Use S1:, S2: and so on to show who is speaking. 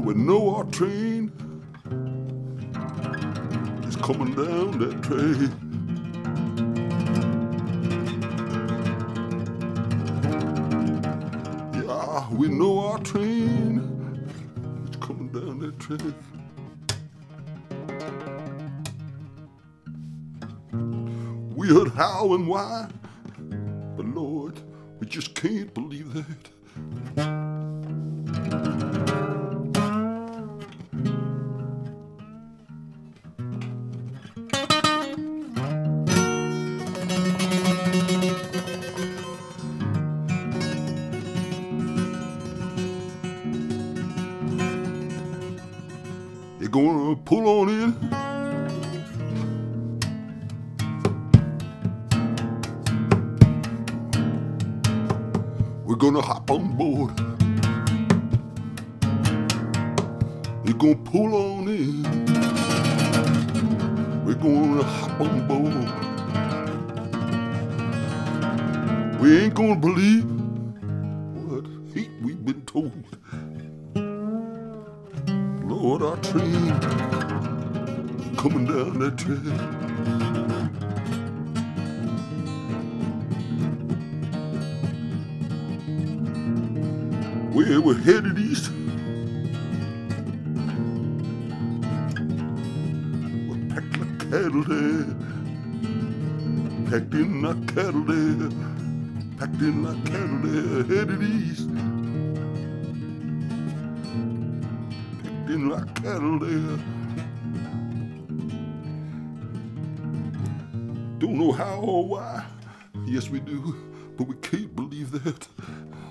S1: we know our train is coming down that train. Yeah, we know our train is coming down that train. We heard how and why, but Lord, we just can't believe that. They're gonna pull on in. We're gonna hop on board. They're gonna pull on in. We're gonna hop on board. We ain't gonna believe what hate we've been told. Lord, our train coming down that track. We're headed east. We're packed like cattle there. Packed in like cattle there. Packed in like cattle there. Headed east. Packed in like cattle there. Don't know how or why. Yes, we do, but we can't believe that.